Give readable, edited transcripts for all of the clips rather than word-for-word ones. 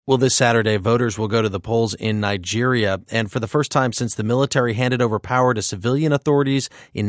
Well, this Saturday, voters will go to the polls in Nigeria, and for the first time since the military handed over power to civilian authorities in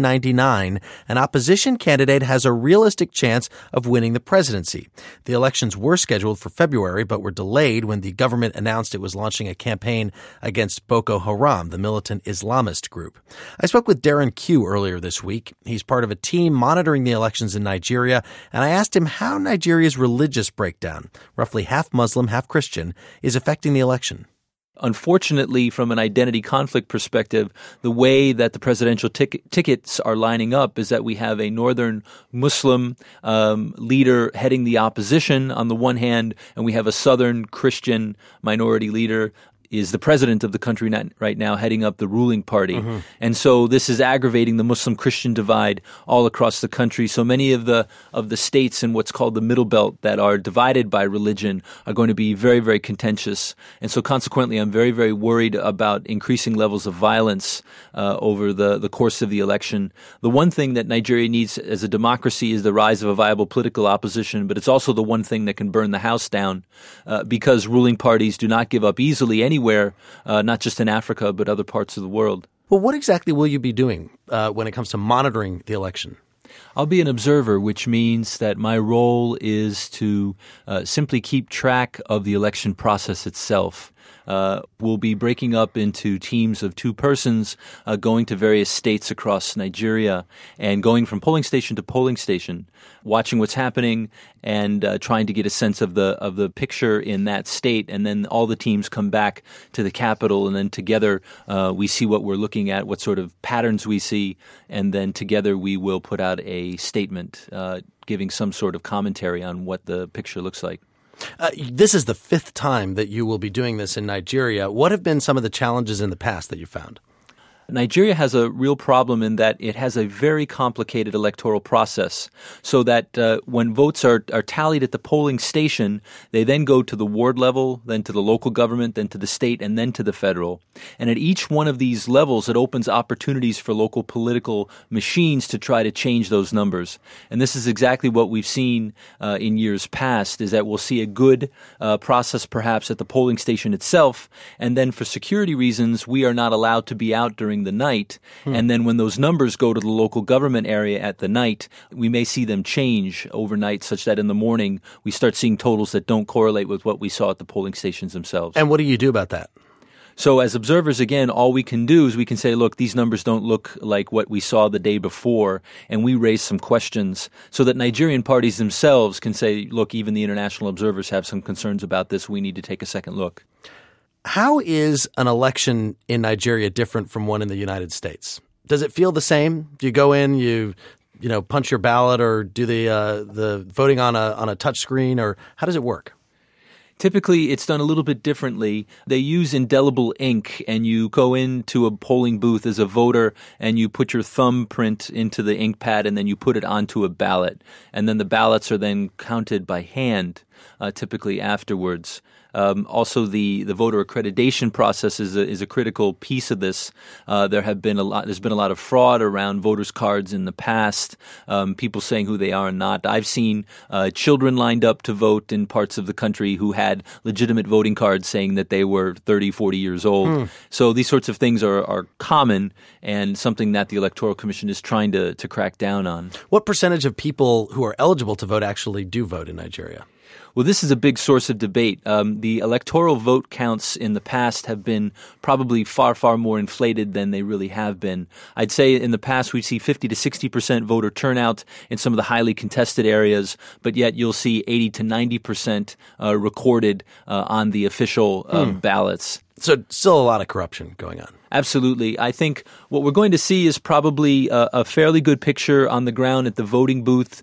1999, an opposition candidate has a realistic chance of winning the presidency. The elections were scheduled for February, but were delayed when the government announced it was launching a campaign against Boko Haram, the militant Islamist group. I spoke with Darren Q earlier this week. He's part of a team monitoring the elections in Nigeria, and I asked him how Nigeria's religious breakdown, roughly half Muslim, half Christian, is affecting the election. Unfortunately, from an identity conflict perspective, the way that the presidential tickets are lining up is that we have a northern Muslim leader heading the opposition on the one hand, and we have a southern Christian minority leader is the president of the country right now heading up the ruling party. Mm-hmm. And so this is aggravating the Muslim-Christian divide all across the country. So many of the states in what's called the Middle Belt that are divided by religion are going to be very, very contentious. And so consequently, I'm very, very worried about increasing levels of violence over the course of the election. The one thing that Nigeria needs as a democracy is the rise of a viable political opposition, but it's also the one thing that can burn the house down because ruling parties do not give up easily anywhere, not just in Africa, but other parts of the world. Well, what exactly will you be doing when it comes to monitoring the election? I'll be an observer, which means that my role is to simply keep track of the election process itself. We'll be breaking up into teams of 2 persons, going to various states across Nigeria and going from polling station to polling station, watching what's happening and trying to get a sense of the picture in that state. And then all the teams come back to the capital, and then together we see what we're looking at, what sort of patterns we see, and then together we will put out a statement giving some sort of commentary on what the picture looks like. This is the 5th time that you will be doing this in Nigeria. What have been some of the challenges in the past that you found? Nigeria has a real problem in that it has a very complicated electoral process, so that when votes are tallied at the polling station, they then go to the ward level, then to the local government, then to the state, and then to the federal. And at each one of these levels, it opens opportunities for local political machines to try to change those numbers. And this is exactly what we've seen in years past, is that we'll see a good process perhaps at the polling station itself, and then for security reasons, we are not allowed to be out during the night. And then when those numbers go to the local government area at the night, we may see them change overnight such that in the morning we start seeing totals that don't correlate with what we saw at the polling stations themselves. And what do you do about that? So as observers, again, all we can do is we can say, look, these numbers don't look like what we saw the day before, and we raise some questions so that Nigerian parties themselves can say, look, even the international observers have some concerns about this. We need to take a second look. How is an election in Nigeria different from one in the United States? Does it feel the same? Do you go in, you punch your ballot, or do the voting on a touch screen, or how does it work? Typically, it's done a little bit differently. They use indelible ink, and you go into a polling booth as a voter, and you put your thumbprint into the ink pad, and then you put it onto a ballot. And then the ballots are then counted by hand, typically afterwards. Also, the voter accreditation process is a critical piece of this. There's been a lot of fraud around voters' cards in the past. People saying who they are and not. I've seen children lined up to vote in parts of the country who had legitimate voting cards saying that they were 30, 40 years old. So these sorts of things are common and something that the Electoral Commission is trying to crack down on. What percentage of people who are eligible to vote actually do vote in Nigeria? Well, this is a big source of debate. The electoral vote counts in the past have been probably far, far more inflated than they really have been. I'd say in the past we see 50 to 60% voter turnout in some of the highly contested areas, but yet you'll see 80 to 90% recorded on the official ballots. So still a lot of corruption going on. Absolutely. I think what we're going to see is probably a fairly good picture on the ground at the voting booth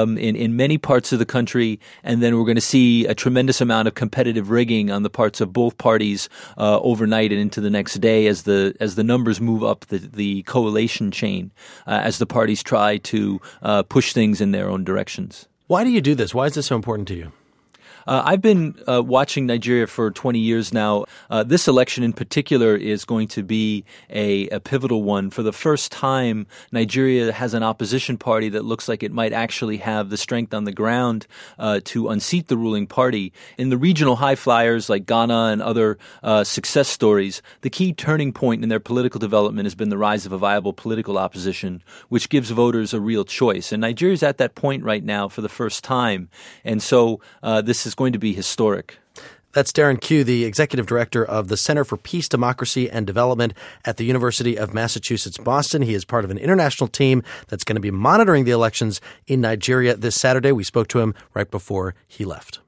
in many parts of the country, and then we're going to see a tremendous amount of competitive rigging on the parts of both parties overnight and into the next day as the numbers move up the coalition chain, as the parties try to push things in their own directions. Why do you do this? Why is this so important to you? I've been watching Nigeria for 20 years now. This election in particular is going to be a pivotal one. For the first time, Nigeria has an opposition party that looks like it might actually have the strength on the ground to unseat the ruling party. In the regional high flyers like Ghana and other success stories, the key turning point in their political development has been the rise of a viable political opposition, which gives voters a real choice. And Nigeria's at that point right now for the first time. And so this is going to be historic. That's Darren Q., the executive director of the Center for Peace, Democracy, and Development at the University of Massachusetts, Boston. He is part of an international team that's going to be monitoring the elections in Nigeria this Saturday. We spoke to him right before he left.